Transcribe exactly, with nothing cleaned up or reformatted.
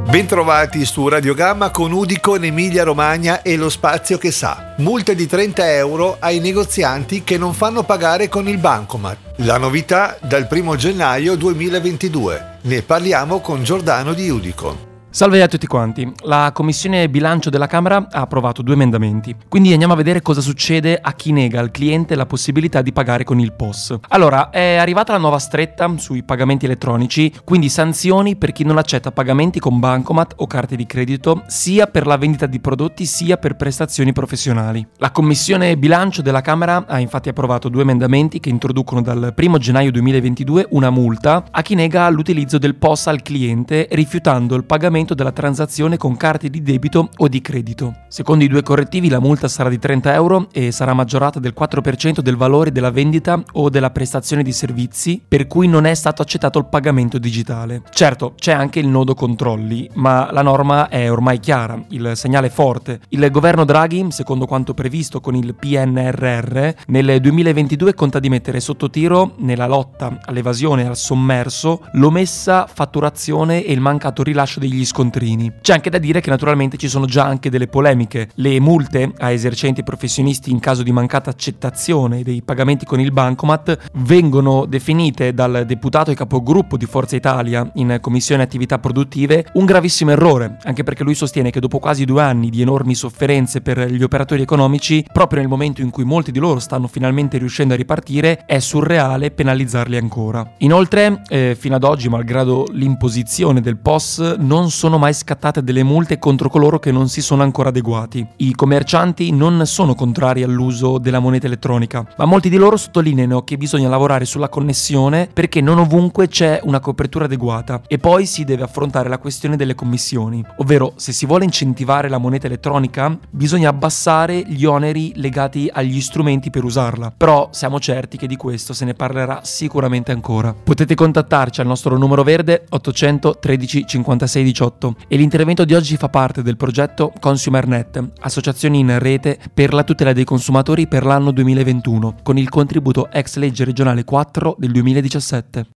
Bentrovati su Radio Gamma con Udicon Emilia Romagna e lo spazio che sa. Multe di trenta euro ai negozianti che non fanno pagare con il bancomat. La novità dal primo gennaio duemilaventidue. Ne parliamo con Giordano di Udicon. Salve a tutti quanti. La Commissione Bilancio della Camera ha approvato due emendamenti. Quindi andiamo a vedere cosa succede a chi nega al cliente la possibilità di pagare con il P O S. Allora, è arrivata la nuova stretta sui pagamenti elettronici, quindi sanzioni per chi non accetta pagamenti con bancomat o carte di credito, sia per la vendita di prodotti sia per prestazioni professionali. La Commissione Bilancio della Camera ha infatti approvato due emendamenti che introducono dal primo gennaio duemilaventidue una multa a chi nega l'utilizzo del P O S al cliente rifiutando il pagamento della transazione con carte di debito o di credito. Secondo i due correttivi la multa sarà di trenta euro e sarà maggiorata del quattro per cento del valore della vendita o della prestazione di servizi per cui non è stato accettato il pagamento digitale. Certo, c'è anche il nodo controlli, ma la norma è ormai chiara, il segnale è forte. Il governo Draghi, secondo quanto previsto con il P N R R, nel duemilaventidue conta di mettere sotto tiro, nella lotta all'evasione e al sommerso, l'omessa fatturazione e il mancato rilascio degli scontrini. C'è anche da dire che naturalmente ci sono già anche delle polemiche. Le multe a esercenti e professionisti in caso di mancata accettazione dei pagamenti con il bancomat vengono definite dal deputato e capogruppo di Forza Italia in Commissione Attività Produttive un gravissimo errore, anche perché lui sostiene che dopo quasi due anni di enormi sofferenze per gli operatori economici, proprio nel momento in cui molti di loro stanno finalmente riuscendo a ripartire, è surreale penalizzarli ancora. Inoltre, eh, fino ad oggi, malgrado l'imposizione del P O S, non sono mai scattate delle multe contro coloro che non si sono ancora adeguati. I commercianti non sono contrari all'uso della moneta elettronica, ma molti di loro sottolineano che bisogna lavorare sulla connessione perché non ovunque c'è una copertura adeguata e poi si deve affrontare la questione delle commissioni, ovvero se si vuole incentivare la moneta elettronica bisogna abbassare gli oneri legati agli strumenti per usarla, però siamo certi che di questo se ne parlerà sicuramente ancora. Potete contattarci al nostro numero verde ottocento tredici cinquantasei diciotto e l'intervento di oggi fa parte del progetto ConsumerNet, associazioni in rete per la tutela dei consumatori per l'anno duemilaventuno, con il contributo ex legge regionale quattro del duemiladiciassette.